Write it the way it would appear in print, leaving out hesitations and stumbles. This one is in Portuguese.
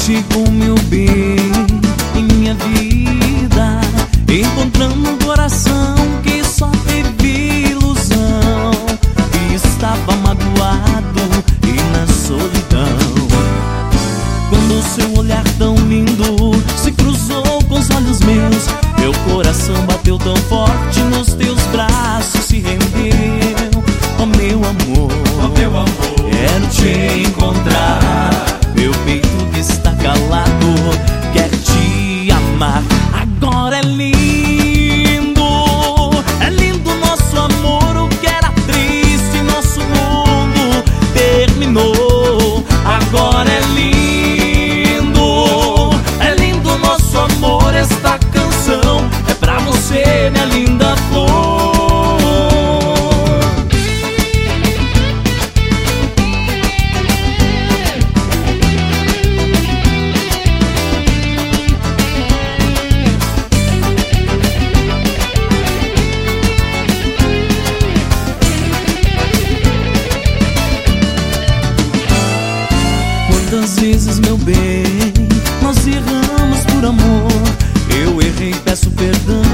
contigo, meu bem, em minha vida, encontrando um coração que só teve ilusão, e estava magoado e na solidão. Quando seu olhar tão lindo se cruzou com os olhos meus, meu coração bateu tão forte, nos teus braços se rendeu. Oh meu amor, quero te encontrar, meu peito que está calado quer te amar. Agora é lindo nosso amor, o que era triste, nosso mundo terminou. Agora é lindo nosso amor, esta canção é pra você, minha linda flor. Quantas vezes, meu bem, nós erramos por amor. Eu errei, peço perdão,